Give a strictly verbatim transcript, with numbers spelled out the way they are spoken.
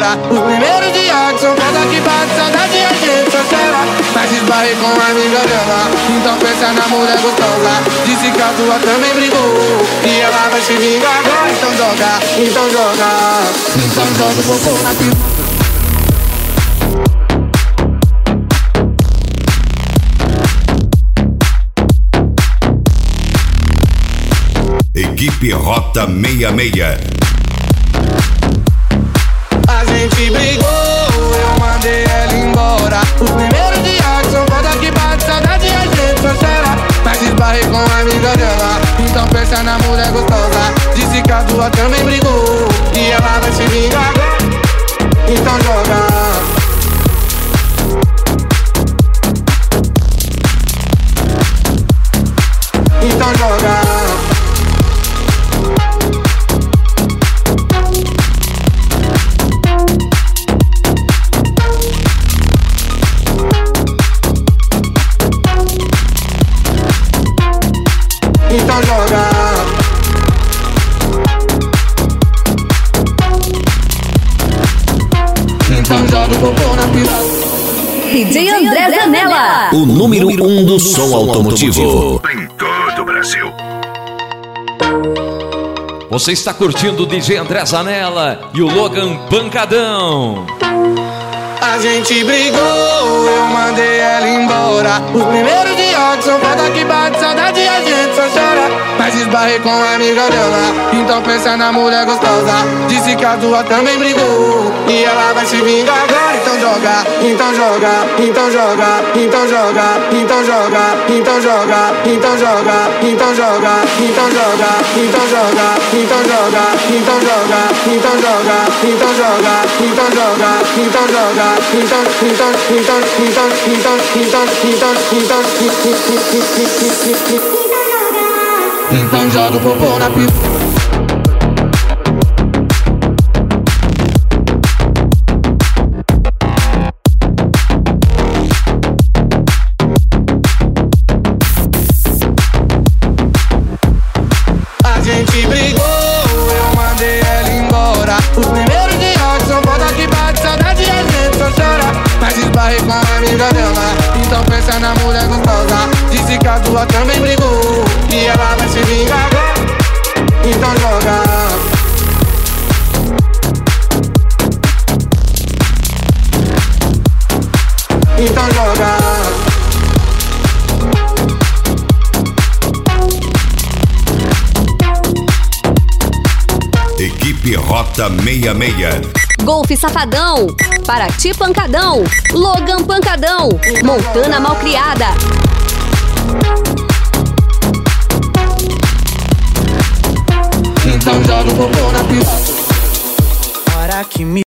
joga. Os primeiros dias que são foda que bate saudade a gente só chora. Mas esbarrei com a amiga dela, então pensa na mulher gostosa. Disse que a tua também brigou e ela vai se vingar agora. Então joga, então joga, então joga o popô na piroca. Equipe Rota sessenta e seis. A gente brigou, eu mandei ela embora. Os primeiros dias que são foda que bate saudade a gente só chora. Mas esbarrei com a amiga dela, então pensa na mulher gostosa. Disse que a tua também brigou e ela vai se vingar agora. Então joga, então joga. Então joga. Então joga o popô na piroca. D J André Zanella, o número um do som automotivo em todo o Brasil. Você está curtindo o D J André Zanella e o Logan Pancadão. A gente brigou, eu mandei ela embora. Os primeiros dias que são foda que bate saudade a gente só chora. Mas esbarrei com a amiga dela, então pensa na mulher gostosa. Disse que a tua também brigou e ela vai se vingar agora. Então joga, então joga, então joga, então joga, então joga, então joga, então joga, então joga, então joga, então joga, então joga, então joga, então joga, então joga, então joga, então joga. Então, então, então, então, então, então, então, então, então joga o popô na piroca. A gente brigou, eu mandei ela embora. Os primeiros dias são foda que bate saudade a gente só chora. Mas esbarrei com a amiga dela, então pensa na mulher gostosa. Disse que a tua também brigou e ela vai se vingar agora. Então joga, então joga. Equipe Rota sessenta e seis. Golfe Safadão, Paraty Pancadão, Logan Pancadão, Montana Malcriada. Então joga o popô na piroca. Hora que me